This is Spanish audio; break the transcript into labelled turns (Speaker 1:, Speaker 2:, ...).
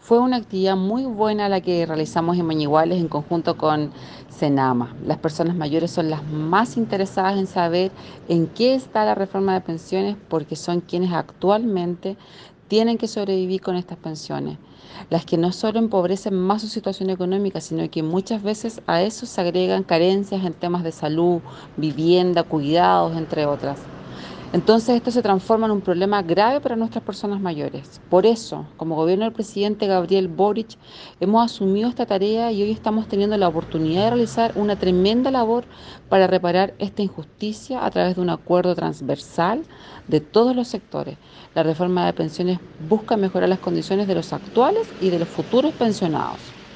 Speaker 1: Fue una actividad muy buena la que realizamos en Mañiguales en conjunto con Senama. Las personas mayores son las más interesadas en saber en qué está la reforma de pensiones porque son quienes actualmente tienen que sobrevivir con estas pensiones. Las que no solo empobrecen más su situación económica, sino que muchas veces a eso se agregan carencias en temas de salud, vivienda, cuidados, entre otras. Entonces esto se transforma en un problema grave para nuestras personas mayores. Por eso, como gobierno del presidente Gabriel Boric, hemos asumido esta tarea y hoy estamos teniendo la oportunidad de realizar una tremenda labor para reparar esta injusticia a través de un acuerdo transversal de todos los sectores. La reforma de pensiones busca mejorar las condiciones de los actuales y de los futuros pensionados.